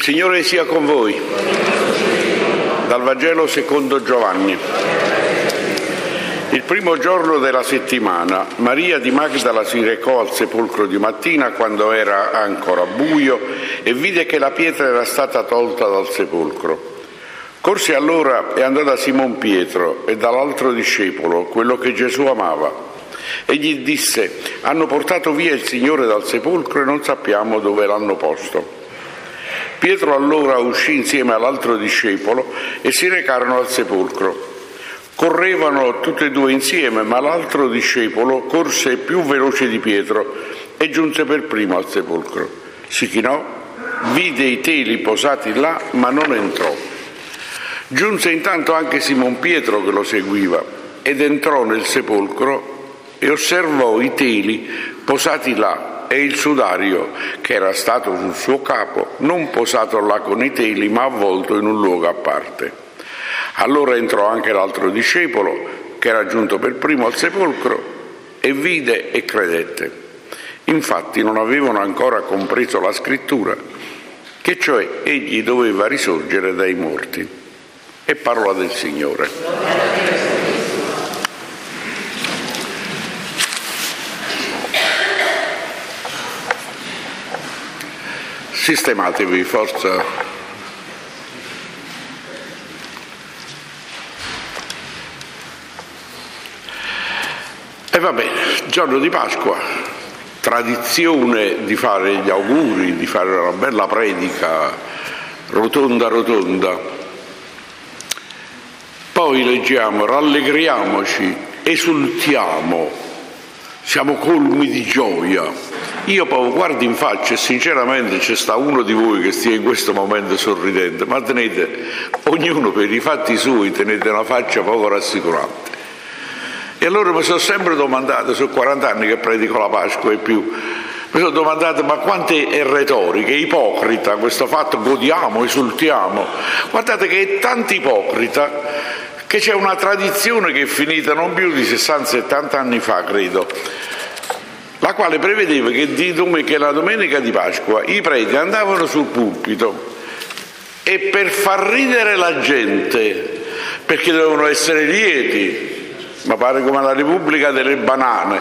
Il Signore sia con voi. Dal Vangelo secondo Giovanni. Il primo giorno della settimana, Maria di Magdala si recò al sepolcro di mattina quando era ancora buio e vide che la pietra era stata tolta dal sepolcro. Corse allora e andò da Simon Pietro e dall'altro discepolo, quello che Gesù amava, e gli disse: hanno portato via il Signore dal sepolcro e non sappiamo dove l'hanno posto. Pietro allora uscì insieme all'altro discepolo e si recarono al sepolcro. Correvano tutti e due insieme, ma l'altro discepolo corse più veloce di Pietro e giunse per primo al sepolcro. Si chinò, vide i teli posati là, ma non entrò. Giunse intanto anche Simon Pietro che lo seguiva ed entrò nel sepolcro e osservò i teli posati là e il sudario che era stato sul suo capo, non posato là con i teli, ma avvolto in un luogo a parte. Allora entrò anche l'altro discepolo, che era giunto per primo al sepolcro, e vide e credette. Infatti non avevano ancora compreso la scrittura, che cioè egli doveva risorgere dai morti. E parola del Signore. Sistematevi, forza. E va bene, giorno di Pasqua, tradizione di fare gli auguri, di fare una bella predica rotonda. Poi leggiamo: rallegriamoci, esultiamo, siamo colmi di gioia. Io poi guardo in faccia e sinceramente c'è sta uno di voi che stia in questo momento sorridente, ma tenete, ognuno per i fatti suoi, tenete una faccia poco rassicurante. E allora mi sono sempre domandato, sono 40 anni che predico la Pasqua e più, mi sono domandato: ma quanto è retorica, è ipocrita questo fatto, godiamo, esultiamo. Guardate che è tanto ipocrita che c'è una tradizione che è finita non più di 60-70 anni fa, credo, la quale prevedeva che la domenica di Pasqua i preti andavano sul pulpito e per far ridere la gente, perché dovevano essere lieti, ma pare come la Repubblica delle banane,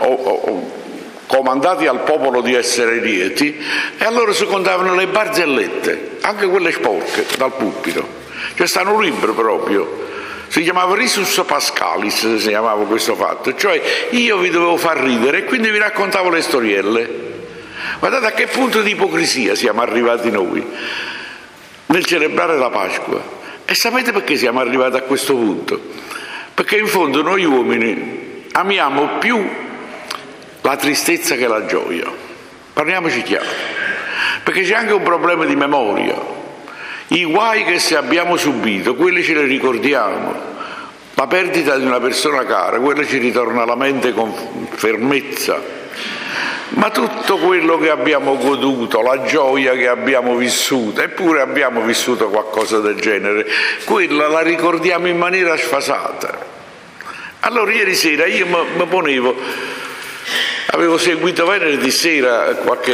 comandati al popolo di essere lieti, e allora si contavano le barzellette, anche quelle sporche, dal pulpito. C'è stato un libro proprio, si chiamava Risus Pascalis, si chiamava questo fatto, cioè io vi dovevo far ridere e quindi vi raccontavo le storielle. Guardate a che punto di ipocrisia siamo arrivati noi nel celebrare la Pasqua. E sapete perché siamo arrivati a questo punto? Perché in fondo noi uomini amiamo più la tristezza che la gioia. Parliamoci chiaro, perché c'è anche un problema di memoria. I guai che se abbiamo subito, quelli ce li ricordiamo. La perdita di una persona cara, quella ci ritorna alla mente con fermezza. Ma tutto quello che abbiamo goduto, la gioia che abbiamo vissuto, eppure abbiamo vissuto qualcosa del genere, quella la ricordiamo in maniera sfasata. Allora ieri sera io mi ponevo, avevo seguito venerdì sera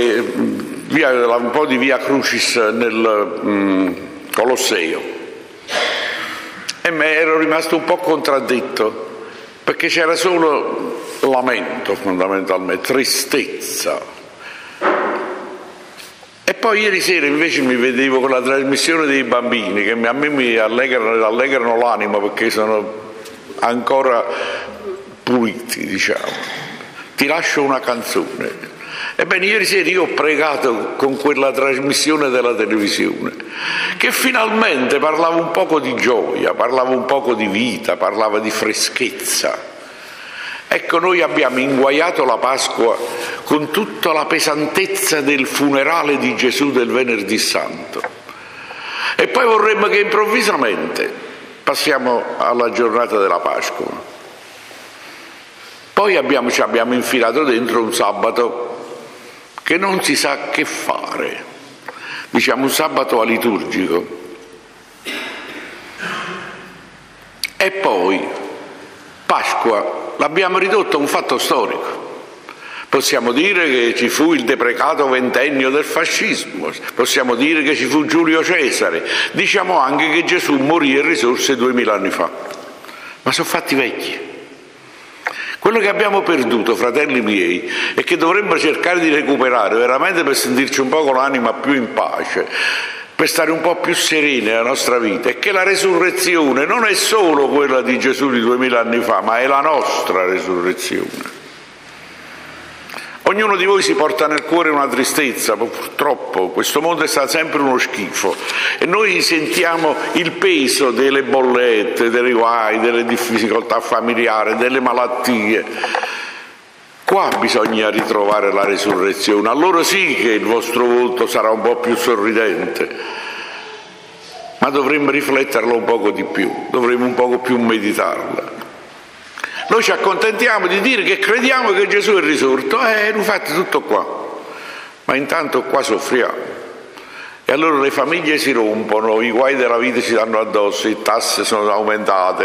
un po' di Via Crucis nel Colosseo e me ero rimasto un po' contraddetto, perché c'era solo lamento, fondamentalmente, tristezza. E poi ieri sera invece mi vedevo con la trasmissione dei bambini, che a me mi allegrano l'anima, perché sono ancora puliti, diciamo. Ti lascio una canzone. Ebbene, ieri sera io ho pregato con quella trasmissione della televisione, che finalmente parlava un poco di gioia, parlava un poco di vita, parlava di freschezza. Ecco, noi abbiamo inguaiato la Pasqua con tutta la pesantezza del funerale di Gesù del Venerdì Santo. E poi vorremmo che improvvisamente passiamo alla giornata della Pasqua. Poi ci abbiamo infilato dentro un sabato che non si sa che fare, diciamo un sabato aliturgico. E poi Pasqua l'abbiamo ridotto a un fatto storico, Possiamo dire che ci fu il deprecato ventennio del fascismo, possiamo dire che ci fu Giulio Cesare, diciamo anche che Gesù morì e risorse 2000 anni fa. Ma sono fatti vecchi. Quello che abbiamo perduto, fratelli miei, e che dovremmo cercare di recuperare veramente per sentirci un po' con l'anima più in pace, per stare un po' più sereni nella nostra vita, è che la resurrezione non è solo quella di Gesù di 2000 anni fa, ma è la nostra resurrezione. Ognuno di voi si porta nel cuore una tristezza, purtroppo questo mondo è stato sempre uno schifo e noi sentiamo il peso delle bollette, dei guai, delle difficoltà familiari, delle malattie. Qua bisogna ritrovare la resurrezione, allora sì che il vostro volto sarà un po' più sorridente, ma dovremmo rifletterlo un poco di più, dovremmo un poco più meditarla. Noi ci accontentiamo di dire che crediamo che Gesù è risorto, infatti tutto qua, ma intanto qua soffriamo. E allora le famiglie si rompono, i guai della vita ci danno addosso, le tasse sono aumentate,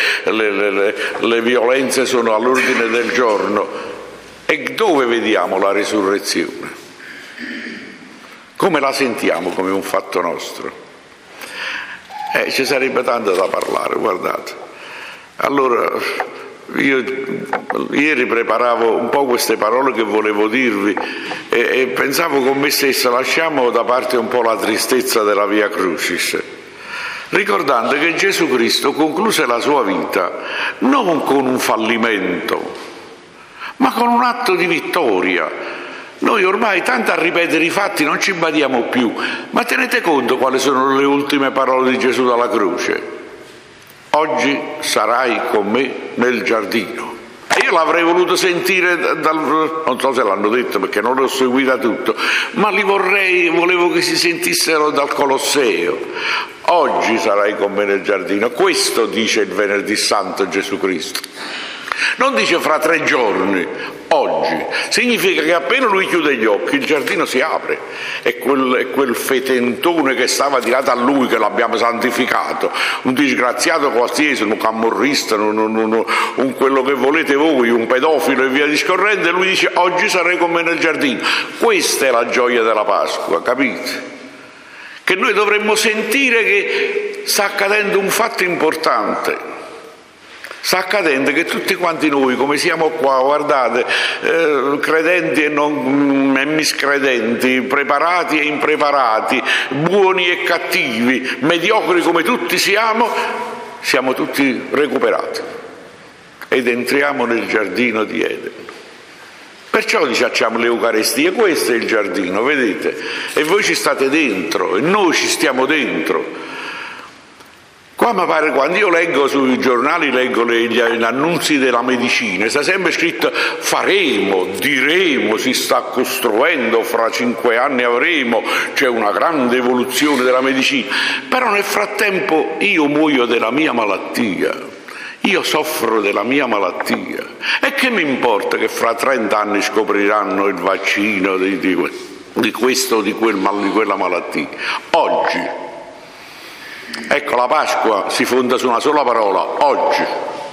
le violenze sono all'ordine del giorno. E dove vediamo la risurrezione? Come la sentiamo come un fatto nostro? Ci sarebbe tanto da parlare, guardate. Allora, io ieri preparavo un po' queste parole che volevo dirvi e pensavo con me stesso, lasciamo da parte un po' la tristezza della Via Crucis, ricordando che Gesù Cristo concluse la sua vita non con un fallimento, ma con un atto di vittoria. Noi ormai tanto a ripetere i fatti non ci badiamo più, ma tenete conto quali sono le ultime parole di Gesù dalla croce. Oggi sarai con me nel giardino. E io l'avrei voluto sentire non so se l'hanno detto perché non l'ho seguita tutto, ma volevo che si sentissero dal Colosseo. Oggi sarai con me nel giardino. Questo dice il Venerdì Santo Gesù Cristo. Non dice fra 3 giorni, oggi. Significa che appena lui chiude gli occhi il giardino si apre e quel fetentone che stava tirato a lui, che l'abbiamo santificato, un disgraziato qualsiasi, un camorrista, un quello che volete voi, un pedofilo e via discorrendo, lui dice oggi sarai con me nel giardino. Questa è la gioia della Pasqua, capite? Che noi dovremmo sentire che sta accadendo un fatto importante. Sta accadendo che tutti quanti noi, come siamo qua, guardate, credenti e miscredenti, preparati e impreparati, buoni e cattivi, mediocri come tutti siamo tutti recuperati ed entriamo nel giardino di Eden. Perciò facciamo l'Eucaristia, questo è il giardino, vedete? E voi ci state dentro e noi ci stiamo dentro. Qua mi pare, quando io leggo sui giornali, leggo gli annunzi della medicina, sta sempre scritto faremo, diremo, si sta costruendo, fra 5 anni avremo, c'è una grande evoluzione della medicina. Però nel frattempo io muoio della mia malattia, io soffro della mia malattia. E che mi importa che fra 30 anni scopriranno il vaccino di questo o di quella malattia? Oggi. Ecco, la Pasqua si fonda su una sola parola, oggi.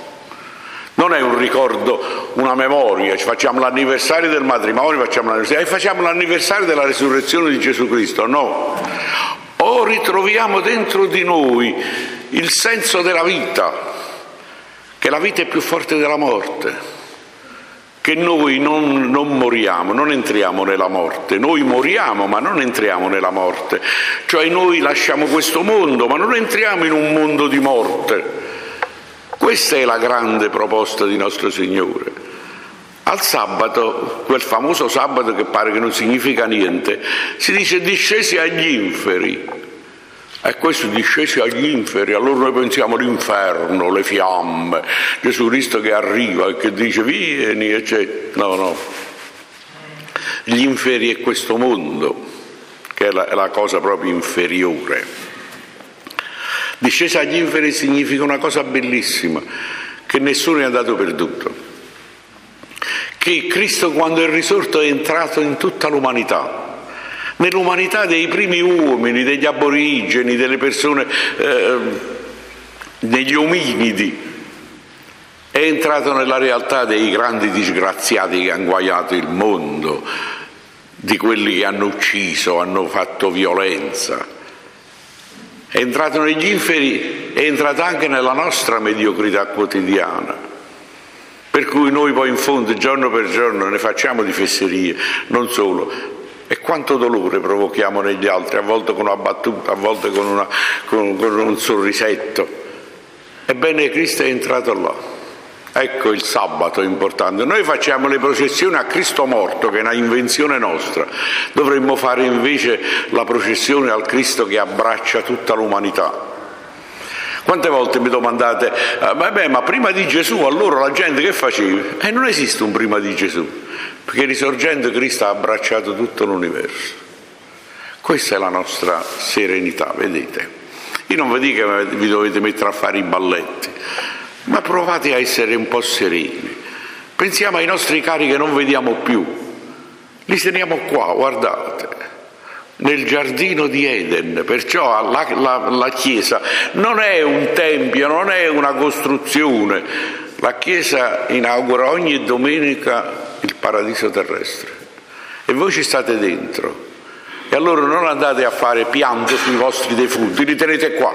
Non è un ricordo, una memoria, ci facciamo l'anniversario del matrimonio, facciamo l'anniversario della resurrezione di Gesù Cristo, no. O ritroviamo dentro di noi il senso della vita, che la vita è più forte della morte, che noi non moriamo, non entriamo nella morte, noi moriamo ma non entriamo nella morte, cioè noi lasciamo questo mondo ma non entriamo in un mondo di morte. Questa è la grande proposta di nostro Signore. Al sabato, quel famoso sabato che pare che non significa niente, si dice discesi agli inferi. E questo discesi agli inferi, allora noi pensiamo all'inferno, le fiamme, Gesù Cristo che arriva e che dice vieni, eccetera. No. Gli inferi è questo mondo, che è la cosa proprio inferiore. Discesi agli inferi significa una cosa bellissima, che nessuno è andato perduto. Che Cristo, quando è risorto, è entrato in tutta l'umanità. Nell'umanità dei primi uomini, degli aborigeni, delle persone, degli ominidi, è entrato nella realtà dei grandi disgraziati che hanno guaiato il mondo, di quelli che hanno ucciso, hanno fatto violenza. È entrato negli inferi, è entrato anche nella nostra mediocrità quotidiana, per cui noi poi in fondo giorno per giorno ne facciamo di fesserie, non solo. E quanto dolore provochiamo negli altri, a volte con una battuta, a volte con un sorrisetto. Ebbene, Cristo è entrato là. Ecco il sabato è importante. Noi facciamo le processioni a Cristo morto, che è una invenzione nostra. Dovremmo fare invece la processione al Cristo che abbraccia tutta l'umanità. Quante volte mi domandate, ma prima di Gesù allora la gente che faceva? Non esiste un prima di Gesù, perché risorgendo Cristo ha abbracciato tutto l'universo. Questa è la nostra serenità, vedete? Io non vi dico che vi dovete mettere a fare i balletti, ma provate a essere un po' sereni. Pensiamo ai nostri cari che non vediamo più. Li teniamo qua, guardate, nel giardino di Eden. Perciò la Chiesa non è un tempio, non è una costruzione. La Chiesa inaugura ogni domenica il paradiso terrestre. E voi ci state dentro. E allora non andate a fare pianto sui vostri defunti, li tenete qua.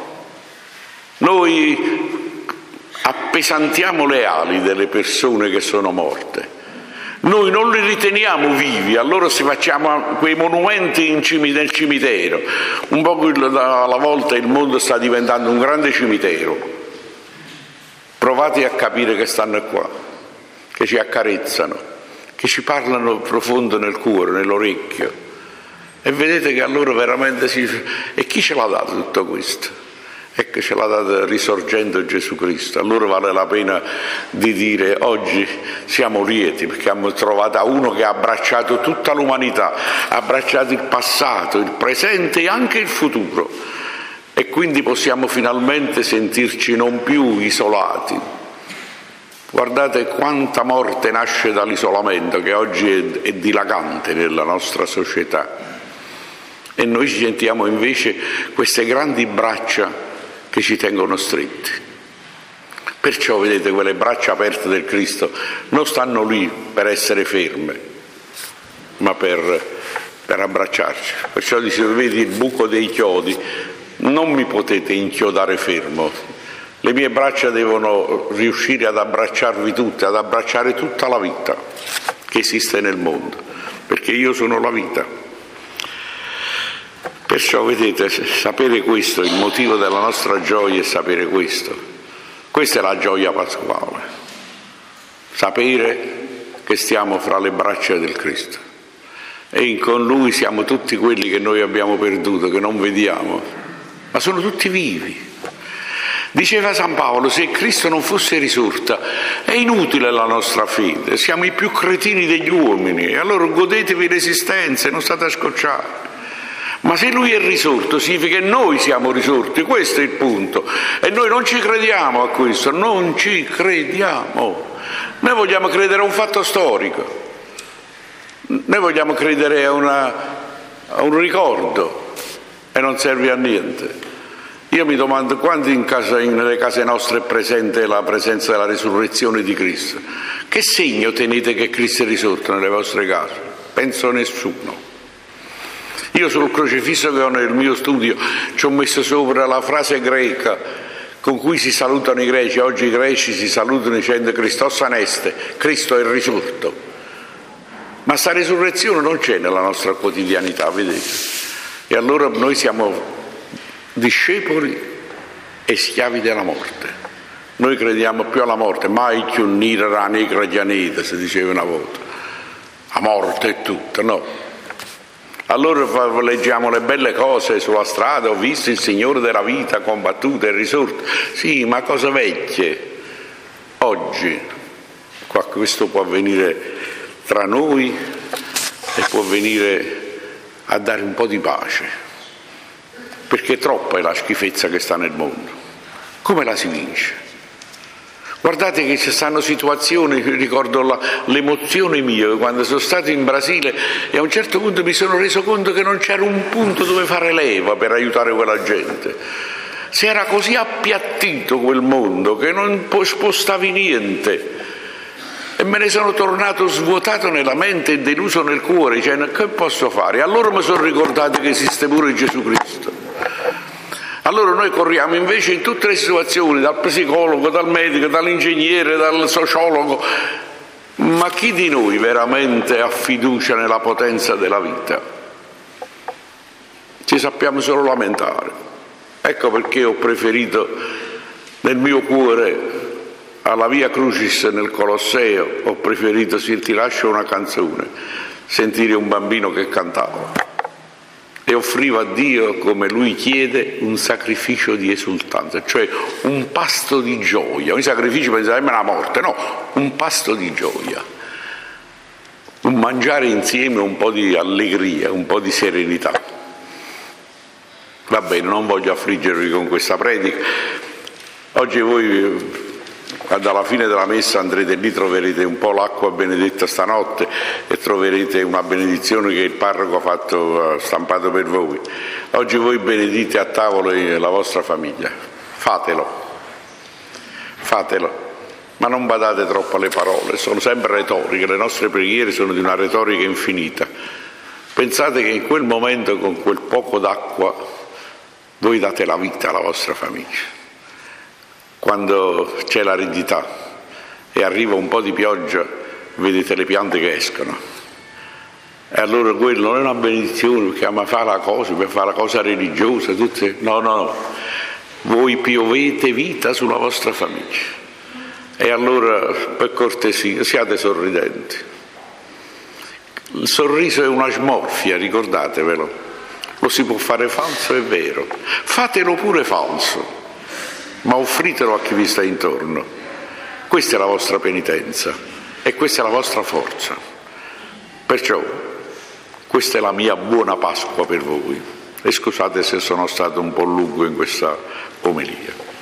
Noi appesantiamo le ali delle persone che sono morte. Noi non li riteniamo vivi, allora si facciamo quei monumenti nel cimitero. Un po' alla volta il mondo sta diventando un grande cimitero. Provate a capire che stanno qua, che ci accarezzano, che ci parlano profondo nel cuore, nell'orecchio. E vedete che allora veramente E chi ce l'ha dato tutto questo? Ecco, ce l'ha dato risorgendo Gesù Cristo. Allora vale la pena di dire oggi siamo lieti perché abbiamo trovato uno che ha abbracciato tutta l'umanità, ha abbracciato il passato, il presente e anche il futuro. E quindi possiamo finalmente sentirci non più isolati. Guardate quanta morte nasce dall'isolamento che oggi è dilagante nella nostra società. E noi ci sentiamo invece queste grandi braccia che ci tengono stretti. Perciò vedete quelle braccia aperte del Cristo non stanno lì per essere ferme, ma per abbracciarci. Perciò dice, vedi il buco dei chiodi, non mi potete inchiodare fermo. Le mie braccia devono riuscire ad abbracciarvi tutti, ad abbracciare tutta la vita che esiste nel mondo, perché io sono la vita. Perciò vedete, sapere questo, il motivo della nostra gioia è sapere questo. Questa è la gioia pasquale. Sapere che stiamo fra le braccia del Cristo. E con Lui siamo tutti quelli che noi abbiamo perduto, che non vediamo, ma sono tutti vivi. Diceva San Paolo, se Cristo non fosse risorto, è inutile la nostra fede, siamo i più cretini degli uomini, e allora godetevi l'esistenza e non state a scocciare. Ma se Lui è risorto significa che noi siamo risorti, questo è il punto. E noi non ci crediamo a questo, non ci crediamo. Noi vogliamo credere a un fatto storico, noi vogliamo credere a un ricordo e non serve a niente. Io mi domando quanti nelle case nostre è presente la presenza della risurrezione di Cristo. Che segno tenete che Cristo è risorto nelle vostre case? Penso nessuno. Io sul crocifisso che ho nel mio studio ci ho messo sopra la frase greca con cui si salutano i greci. Oggi i greci si salutano dicendo Christos aneste, Cristo è risorto. Ma sta risurrezione non c'è nella nostra quotidianità, vedete? E allora noi siamo discepoli e schiavi della morte. Noi crediamo più alla morte, mai più nira la negra gianeta, si diceva una volta. La morte è tutta, no. Allora leggiamo le belle cose sulla strada, ho visto il Signore della vita combattuto e risorto. Sì, ma cose vecchie. Oggi questo può avvenire tra noi e può venire a dare un po' di pace, perché troppa è la schifezza che sta nel mondo. Come la si vince? Guardate che ci stanno situazioni, ricordo l'emozione mia quando sono stato in Brasile e a un certo punto mi sono reso conto che non c'era un punto dove fare leva per aiutare quella gente. Si era così appiattito quel mondo che non spostavi niente. E me ne sono tornato svuotato nella mente e deluso nel cuore, dicendo: che posso fare? Allora mi sono ricordato che esiste pure Gesù Cristo. Allora noi corriamo invece in tutte le situazioni, dal psicologo, dal medico, dall'ingegnere, dal sociologo. Ma chi di noi veramente ha fiducia nella potenza della vita? Ci sappiamo solo lamentare. Ecco perché ho preferito nel mio cuore, alla Via Crucis nel Colosseo, ho preferito, se ti lascio una canzone, sentire un bambino che cantava e offriva a Dio, come lui chiede, un sacrificio di esultanza, cioè un pasto di gioia. Un sacrificio pensate la morte, no, un pasto di gioia, un mangiare insieme un po' di allegria, un po' di serenità. Va bene, non voglio affliggervi con questa predica. Oggi voi dalla fine della messa andrete lì, troverete un po' l'acqua benedetta stanotte e troverete una benedizione che il parroco ha fatto, stampato per voi. Oggi voi benedite a tavola la vostra famiglia. Fatelo, ma non badate troppo alle parole, sono sempre retoriche, le nostre preghiere sono di una retorica infinita. Pensate che in quel momento, con quel poco d'acqua, voi date la vita alla vostra famiglia. Quando c'è l'aridità e arriva un po' di pioggia, vedete le piante che escono. E allora quello non è una benedizione perché ama fare la cosa, per fare la cosa religiosa, tutte. No. Voi piovete vita sulla vostra famiglia. E allora, per cortesia, siate sorridenti. Il sorriso è una smorfia, ricordatevelo. Lo si può fare falso e vero. Fatelo pure falso, ma offritelo a chi vi sta intorno. Questa è la vostra penitenza e questa è la vostra forza. Perciò questa è la mia buona Pasqua per voi, e scusate se sono stato un po' lungo in questa omelia.